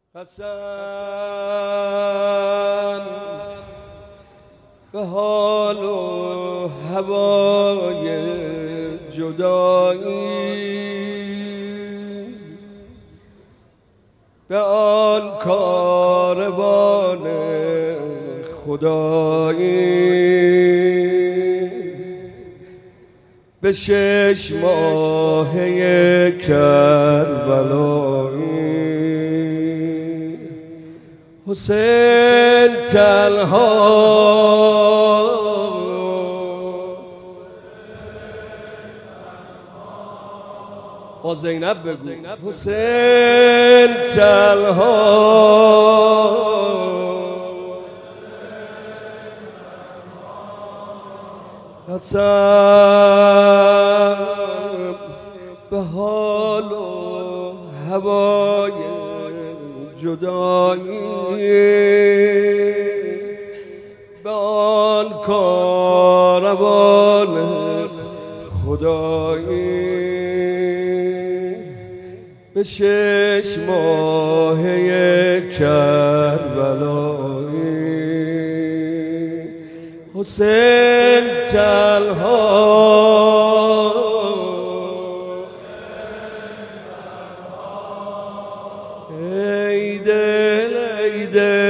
قسم به حال و هوای جدایی، به آن کاروان خدایی، به 6 ماهه کربلایی. حسین تنها با زینب بگو، حسین تنها قسم به حال و هوای جدایی، به آن کاروان خدایی، به 6 ماهه کربلایی. حسین تنها ای دل ای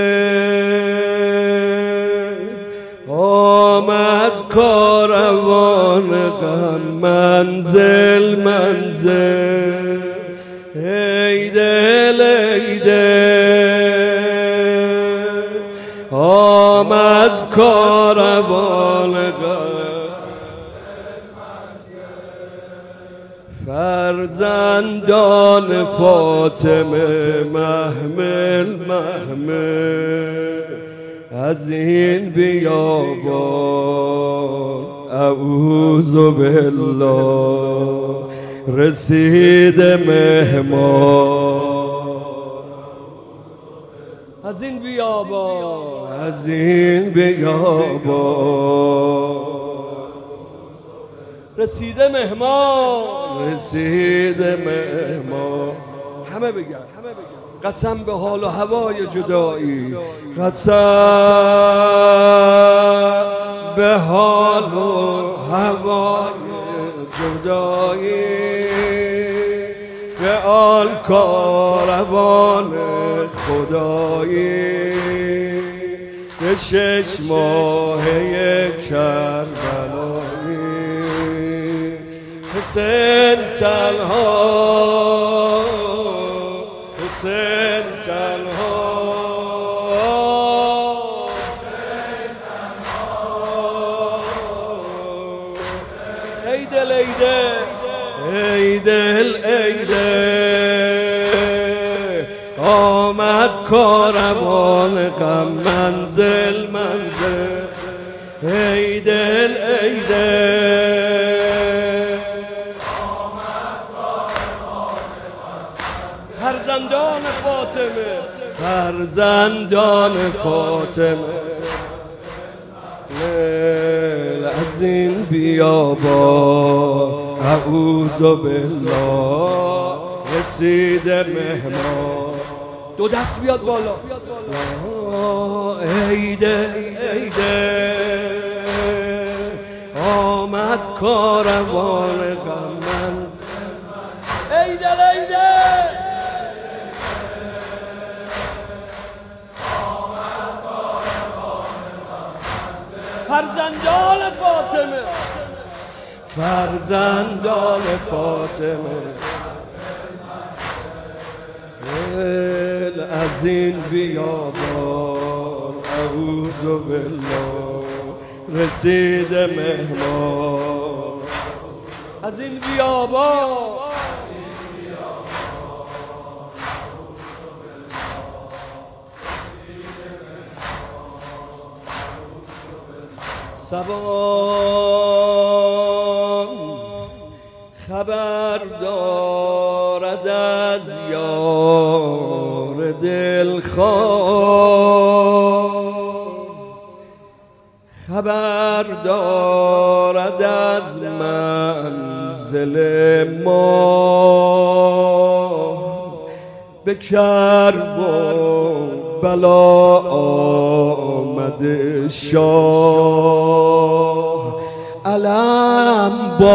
دل، آمد کاروان غم منزل منزل. ای دل ای دل، آمد کاروان غم. فرزندان فاطمه محمل محمل، از این بیابان اعوذ بالله رسید مهمان. از این بیابان، از این بیابان رسیده مهمان، رسیده مهمان. همه بگن قسم به حال و هوای جدایی، قسم به حال و هوای جدایی، به آن کاروان خدایی، به 6 ماهه کربلایی. حسین تنها، حسین تنها، ای دل ای دل، ای دل ای دل، آمد کاروان غم منزل منزل. ای دل ای دل، فرزندان فاطمه، فرزندان فاطمه، از این بیابان اعوذ بالله رسیده مهمان. دو دست بیاد بالا. ای دل ای دل، آمد کاروان غم من. ای دل ای دل، فرزندان فاطمه، فرزندان فاطمه، از این بیابان اعوذ بالله رسیده مهمان. از این بیابان سبان خبر دارد از یار دلخواه، خبر دارد از منزل ما، به کرب و بلا آمده شاه، علم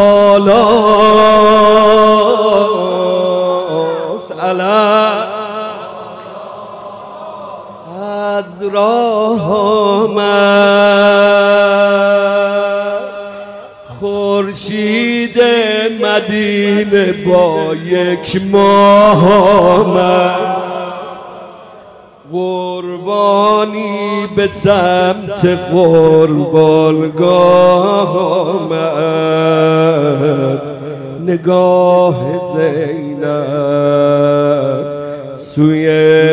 بالاست، علم از راه آمد، خورشید مدینه با یک ماه آمد، قربانی به سمت قربانگاه آمد، نگاه زینب سوی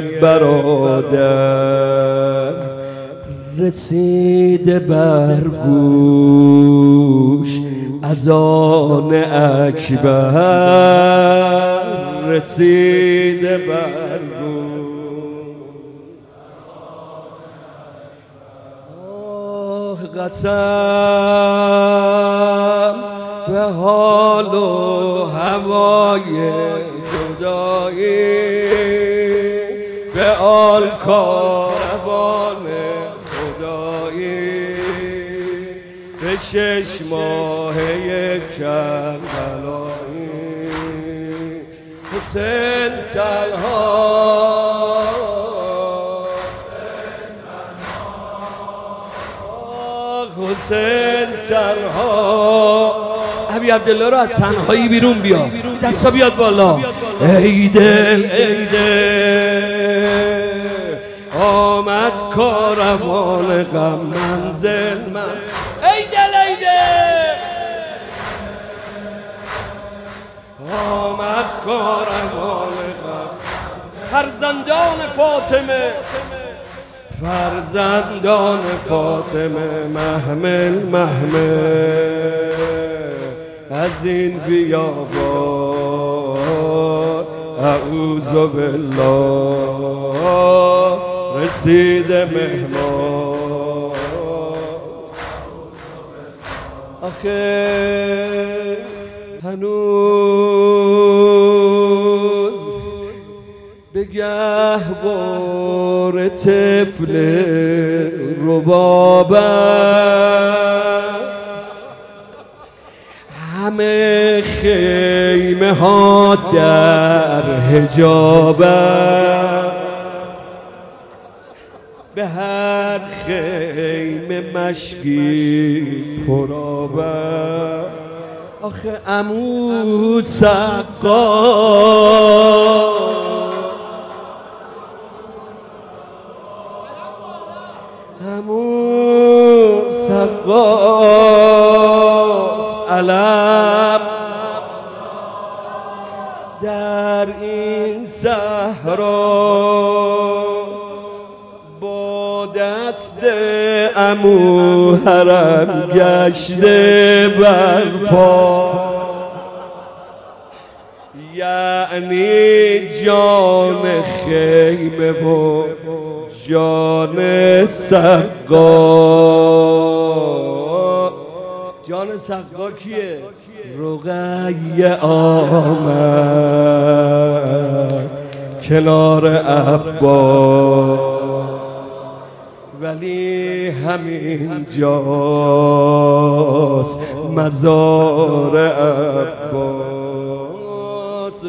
برادر رسیده بر گوش اذان اکبر، رسیده بر گوش قسم به حال و هوای جدایی، به آل کاروان خدایی، به 6 ماهه کربلایی، حسین تنها، حسین تنها. ابی عبدالله رو از تنهایی بیرون بیا، دستا بیاد بالا. ای دل ای دل آمد کاروان غم منزل من، ای دل ای دل آمد کاروان غم، فرزندان فاطمه، فرزندان فاطمه، محمل محمل از این بیابان، اعوذ بالله رسیده مهمان. آخه هنوز به گهوار طفل رباب است، همه خیمه ها در حجاب است، به هر خیمه مشکی پرآب است. آخه عمو سقا همون سقاس، علم در این صحرا، با دست عمو حرم گشته برپا، یعنی جان خیمه و جان سقا. جان سقا کیه؟ رقیه آمد کنار عباس، ولی همین جاست مزار عباس.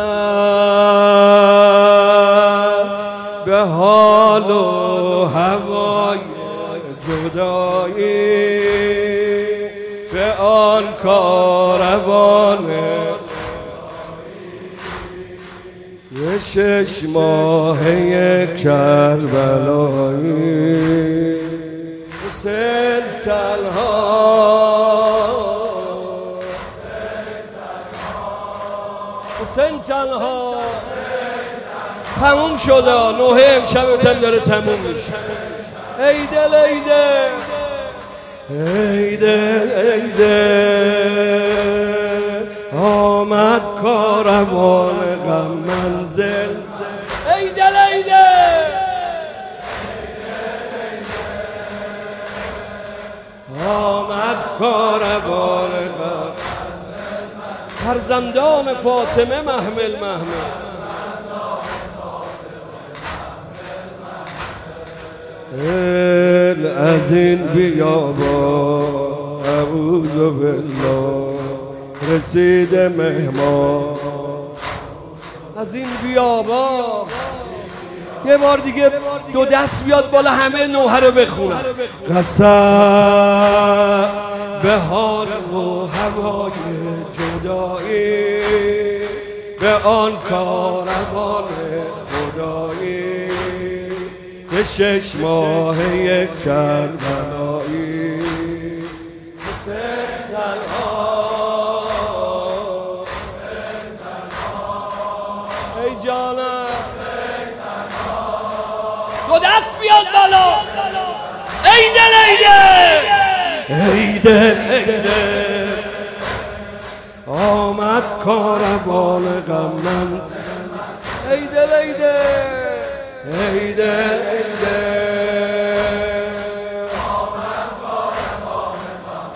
قسم به حال و هوای جدایی، به آن کاروان به 6 ماهه کربلایی، حسین تنها، حسین تنها. تموم شده، نوحه امشبتم داره تموم میشه. ای دل ای دل ای دل ای دل آمد کاروان غم منزل، ای دل ای دل آمد کاروان غم، فرزندان فاطمه، محمل محمل از این بیابا اعوذ بالله رسیده مهمان از این بیابا. یه بار دیگه دو دست بیاد بالا همه نوحه رو بخونن. قسم به حال و هوای جدایی به آن کاروان خدایی به 6 ماه یک کربلایی ای جانم دو دست بیاد بالا. ای دل ای دل ای دل آمد کاروان غم من. ای دل ای دل ای دل ای دل آمد کاروان غم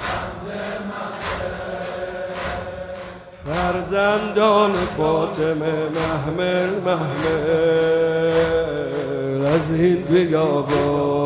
فرزندان فاطمه محمل محمل از این بیابان